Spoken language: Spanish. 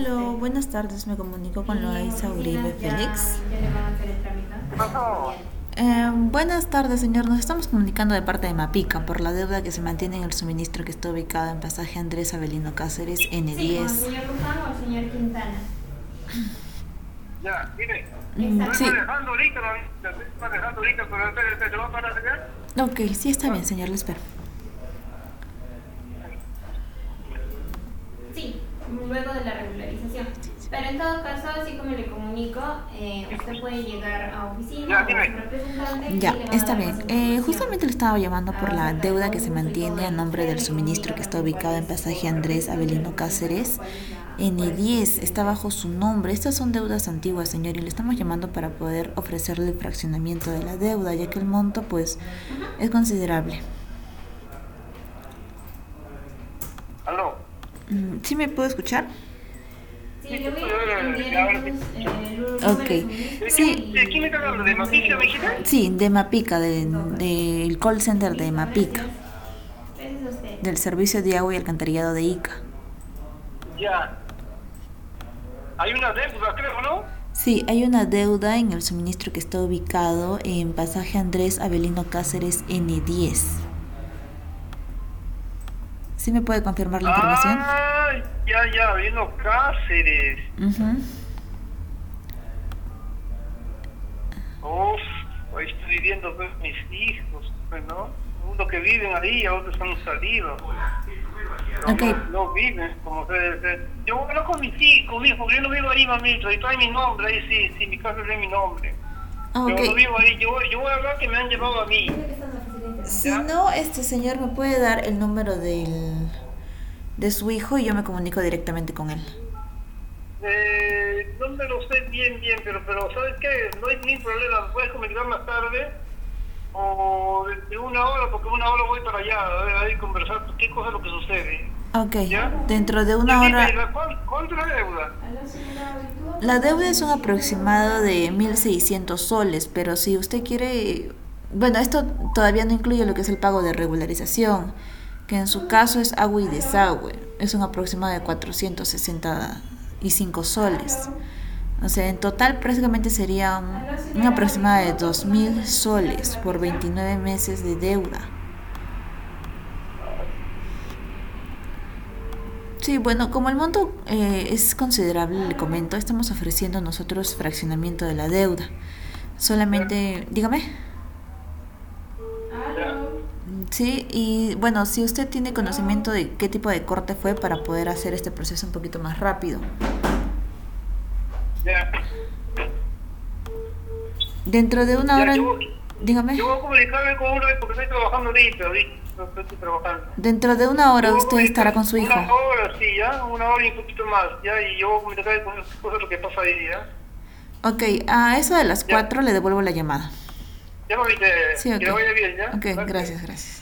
Aló, buenas tardes, me comunico con Loaiza Uribe Félix. ¿Qué pasó? Buenas tardes, señor. Nos estamos comunicando de parte de Mapica por la deuda que se mantiene en el suministro que está ubicado en pasaje Andrés Avelino Cáceres Sí, con el N10. señor Luján o el señor Quintana. Ya, mire, Sí, estoy manejando ahorita, estoy manejando ahorita, pero ¿te va a parar allá? ok, sí está bien, señor, le espero. Sí, luego de la regularización. Pero en todo caso, así como le comunico, usted puede llegar a oficina Ya, o a dime. su representante Ya, y le van a está dar bien. más información. Justamente le estaba llamando por la deuda que se mantiene a nombre del suministro que está ubicado en pasaje Andrés Avelino Cáceres N10. Está bajo su nombre. Estas son deudas antiguas, señor, y le estamos llamando para poder ofrecerle el fraccionamiento de la deuda, ya que el monto, pues, es considerable. Aló. ¿Sí me puedo escuchar? Sí, le voy a enviar entonces los Ok. números de suministro Sí. ¿De quién me está hablando? ¿De Mapicia, me dijiste? Sí, de Mapica, del call center de Mapica, Gracias a usted. del servicio de agua y alcantarillado de Ica. Ya. Hay una deuda, creo, ¿no? Sí, hay una deuda en el suministro que está ubicado en pasaje Andrés Avelino Cáceres N10. ¿Sí me puede confirmar la información? Ah, ya, vino Cáceres. Ujú. Uf, ahí estoy viviendo pues, mis hijos, pues, ¿no? Uno que viven ahí, a otros han salido. No, Ok. no viven, como se debe. Yo hablo con mis hijos, porque yo no vivo ahí, mamito, y trae mi nombre, ahí sí, mi casa es mi nombre. Ah, Yo ok. no vivo ahí, yo voy a hablar que me han llevado a mí. Si no, señor me puede dar el número de su hijo y yo me comunico directamente con él. No me lo sé bien, pero ¿sabes qué? No hay ningún problema, puedes comunicar más tarde o de una hora, porque una hora voy para allá, a ver, ahí conversar qué cosa es lo que sucede. Ok, ¿Ya? dentro de una Y dime, hora. ¿cuánto es la deuda? La deuda es un aproximado de 1.600 soles, pero si usted quiere, bueno, esto todavía no incluye lo que es el pago de regularización, que en su caso es agua y desagüe, es un aproximado de 465 soles. O sea, en total prácticamente sería un aproximado de 2.000 soles por 29 meses de deuda. Sí, bueno, como el monto es considerable, le comento, estamos ofreciendo nosotros fraccionamiento de la deuda. Solamente, dígame. Ya, Sí, y bueno, si usted tiene conocimiento de qué tipo de corte fue para poder hacer este proceso un poquito más rápido. ya. Dentro de una Ya, hora, yo dígame, voy a comunicarme con uno porque estoy trabajando ahorita no estoy trabajando. dentro de una hora Yo voy a usted estará con su hijo. Una hora, sí, ya, una hora y un poquito más, ya, y yo voy a comunicarme con qué cosa es lo que pasa ahí, ya. Ok, a eso de las Ya. 4 le devuelvo la llamada. Ya, mamita, Sí, que le ok. vaya bien, ya. Ok, Gracias. gracias, gracias.